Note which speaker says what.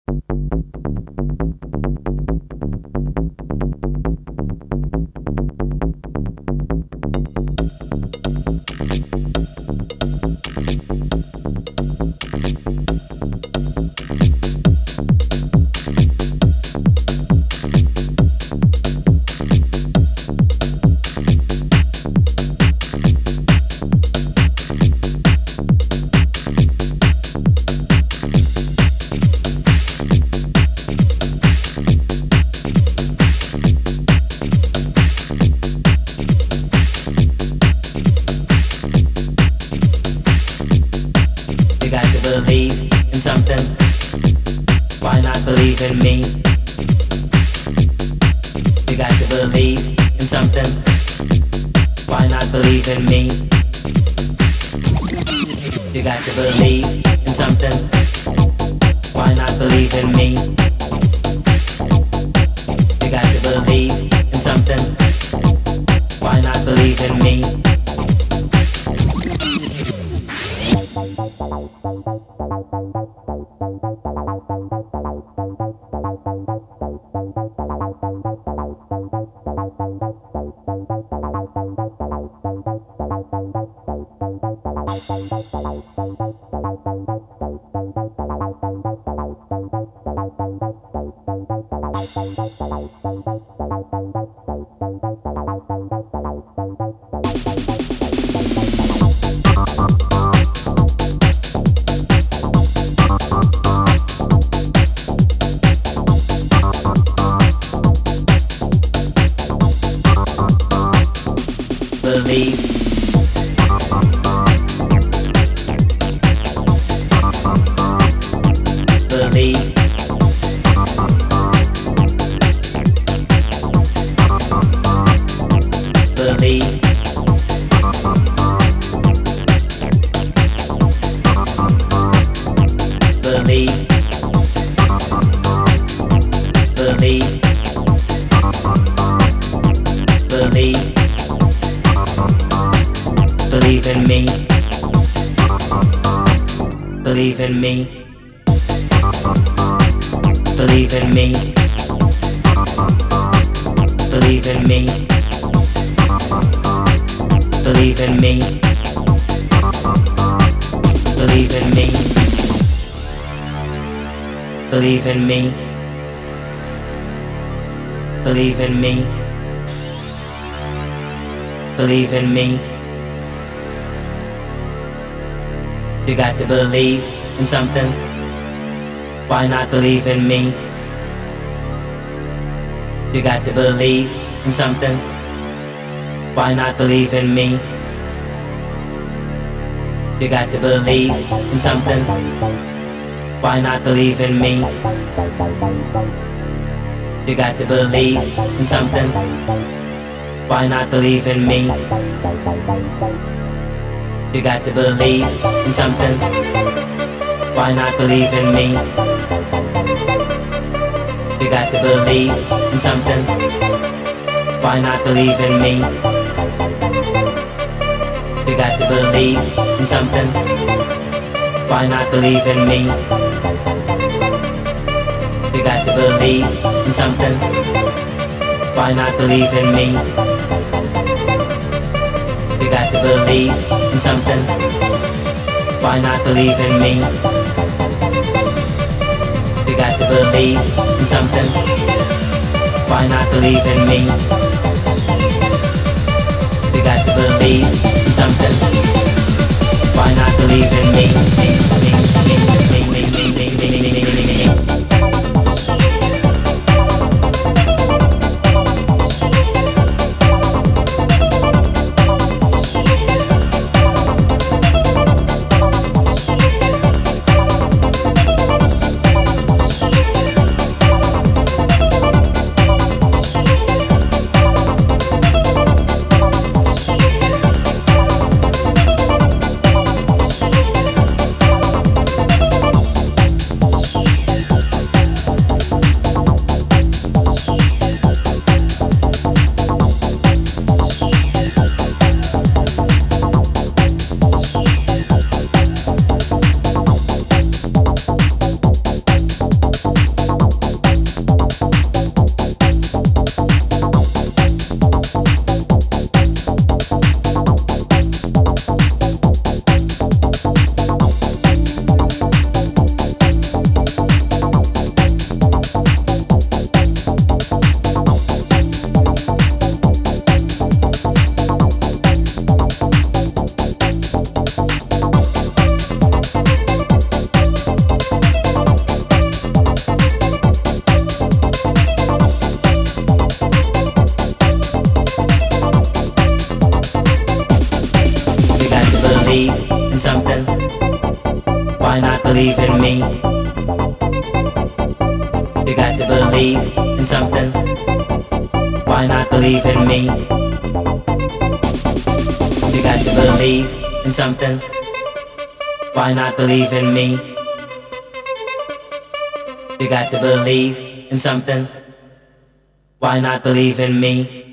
Speaker 1: You got to believe in something. Why not believe in me? You got to believe in something. Why not believe in me? You got to believe in something. Why not believe in me? You got to believe in something. Why not believe in me? You got to believe in something. Why not believe in me? You got to believe in something. Why not believe in me? You got to believe in something. Why not believe in me? You got to believe in something. Why not believe in me? You got to believe in something. Why not believe in me? You got to believe in something. Why not believe in me? You got to believe in something. Why not believe in me? believe in me? You got to believe in something. Why not believe in me? You got to believe in something. Why not believe in me? You got to believe in something. Why not believe in me?